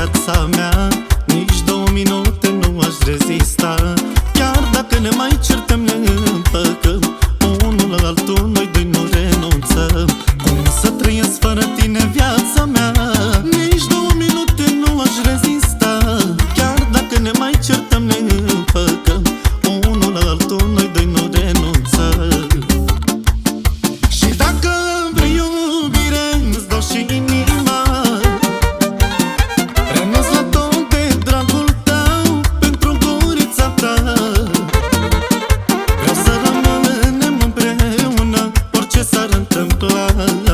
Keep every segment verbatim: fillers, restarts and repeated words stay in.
viața mea. Nici două minute nu aș rezista. Chiar dacă ne mai certăm, ne împăcăm, unul la altul noi doi nu renunțăm. Cum să trăiesc fără tine viața mea? Nici două minute nu aș rezista. Chiar dacă ne mai certăm, ne împăcăm, unul la altul noi doi nu renunțăm. Și dacă vrei iubire, îți dau și inima. Renunț la tot de dragul tău, pentru gurița ta. Vreau să rămânem împreună, orice s-ar întâmpla.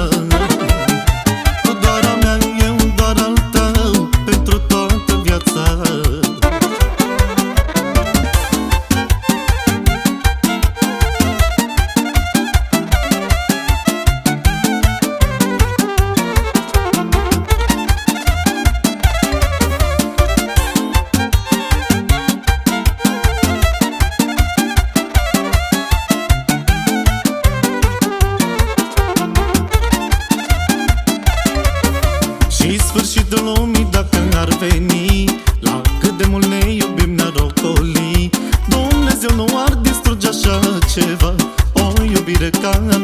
Tu doar a mea, eu doar al tău, pentru toată viața. Și sfârșitul lumii dacă ar veni, la cât de mult ne iubim ne-ar ocoli. Dumnezeu nu ar distruge așa ceva, o iubire ca